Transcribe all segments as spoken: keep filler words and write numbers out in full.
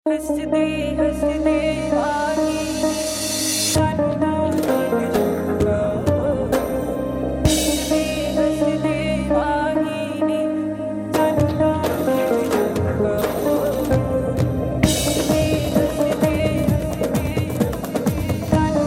हंसदे हंसदे आगे जाना जुगा हंसदे हंसदे आगे जाना जुगा हंसदे हंसदे जाना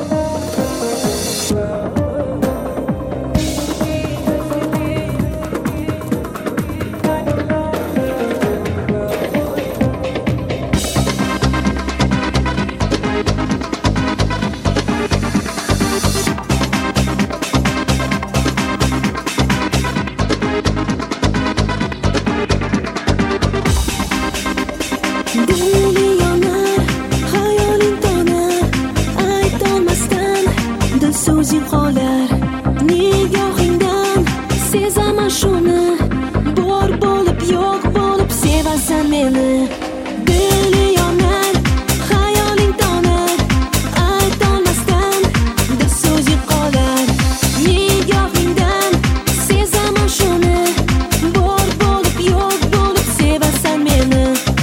Dili yonar, hayoling tonar, aytolmasdan dil so'zing qolar. Nigohingdan sezaman shuni, bor bo'lib yo'q bo'lib sevasan meni. Dili yonar, hayoling tonar, aytolmasdan dil so'zing qolar. Nigohingdan sezaman shuni, bor bo'lib yo'q bo'lib sevasan meni.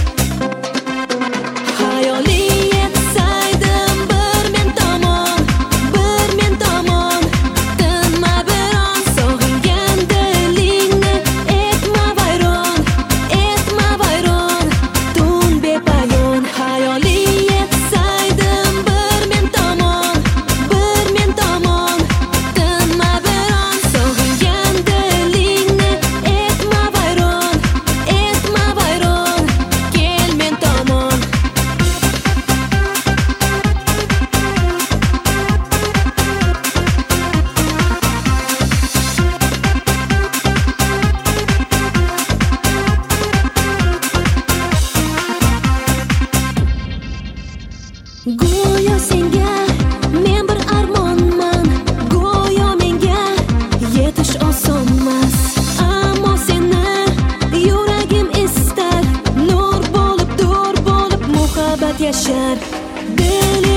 Go'yo senga men bir armonman, go'yo menga yetish osonmas, ammo seni yuragim istar, nur bo'lib, dur bo'lib muhabbat yashar. Dil